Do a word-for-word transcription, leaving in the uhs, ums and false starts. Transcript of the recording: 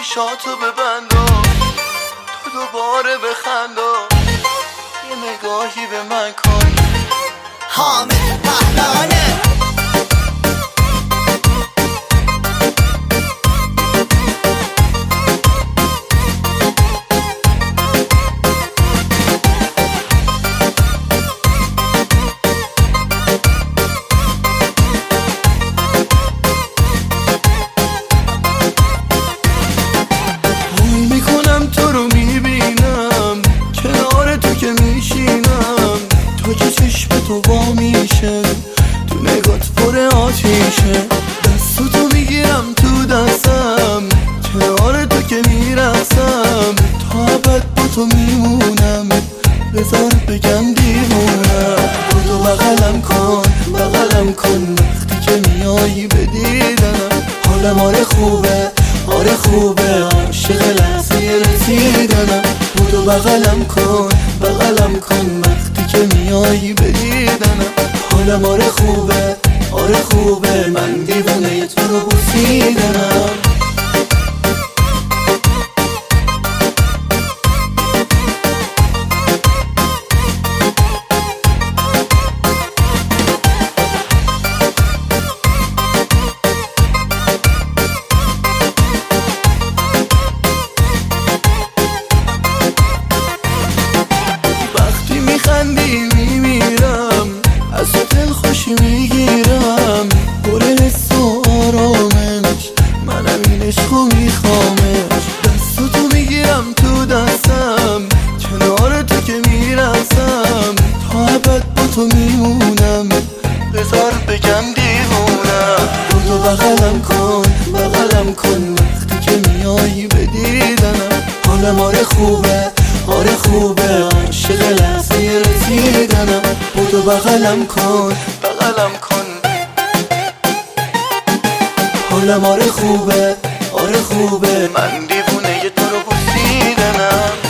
چشاتو ببند و تو دوباره بخند و یه نگاهی به من کن. حامد پهلوانه تو با میشه تو نگات پر آتیشه. دستو میگیرم تو دستم کنار تو که میرسم تا ابد با تو میمونم. بذار بگم دیوونم تو بغلم کن بغلم کن وقتی که میایی به دیدنم. حالم آره خوبه آره خوبه عاشق لحظه رسیدنم. تو بغلم کن بغلم کن وقتی که میایی به دیدنم. حالم آره خوبه آره خوبه من دیوونه تو رو بوسیدنم. میخندی میمیرم از تو دل خوشی میگیرم پر حس و آرامش منم این عشقو میخوامش. دستو تو میگیرم تو دستم کنار تو که میرسم تا ابد با تو میمونم. بذار بگم دیوونم تو بغلم کن بغلم کن وقتی که میایی به دیدنم. حالم آره خوبه آره خوبه عاشق لحظه رسیدنم. تو بغلم کن بغلم کن حالم آره خوبه آره خوبه من دیوونه تو رو بوسیدنم.